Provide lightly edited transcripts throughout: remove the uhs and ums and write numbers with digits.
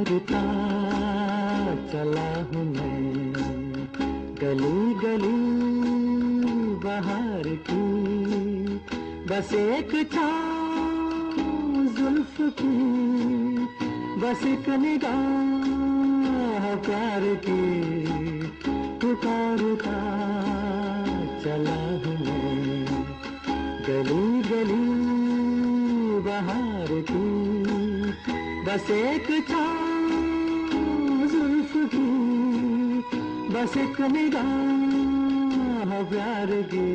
पुकारता चला हूँ मैं, गली गली बहार की, बस एक छाँव जुल्फ की, बस एक निगाह प्यार की, पुकारता चला हूँ मैं, गली गली बहार की, बस एक छाँव जुल्फ की, बस एक निगाह प्यार की,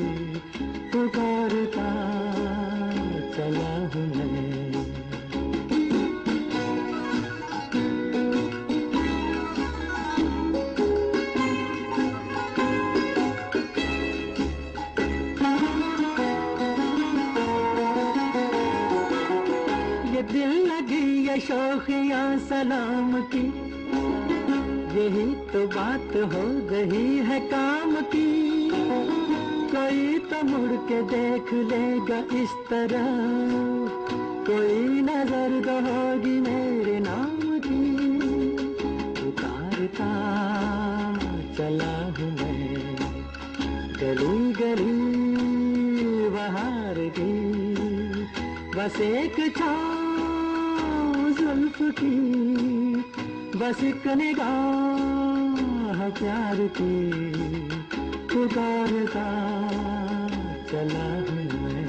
पुकारता चला हूँ मैं। ये दिल लगी ये शौकिया सलाम की, यही तो बात हो गई है काम की, कोई तो मुड़ के देख लेगा इस तरह, कोई नजर तो होगी मेरे नाम की, पुकारता चला हूँ मैं, गली गली बहार की, बस एक छाँव जुल्फ की, बस एक निगाह प्यार की, पुकारता चला हूँ मैं।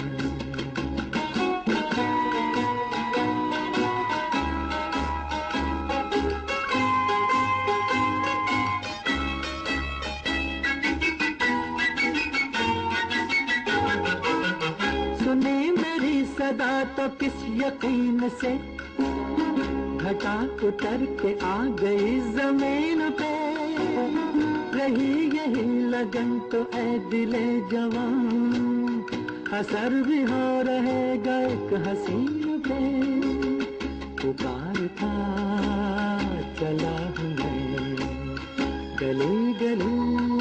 सुनी मेरी सदा तो किस यकीन से, घटा उतर के आ गई जमीन पे, रही यही लगन तो ऐ दिले जवान, असर भी हो रहेगा एक हसीन पे, पुकारता चला हूँ मैं, गली गली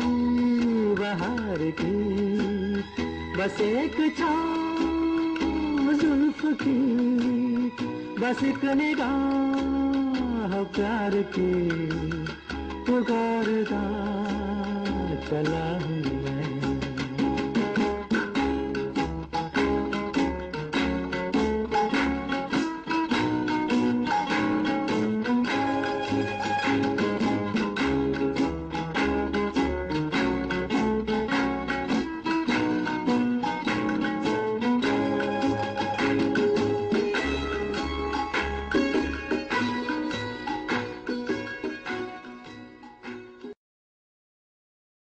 बहार की, बस एक छाँव जुल्फ की, बस एक निगाह प्यार की, पुकारता चला हूँ।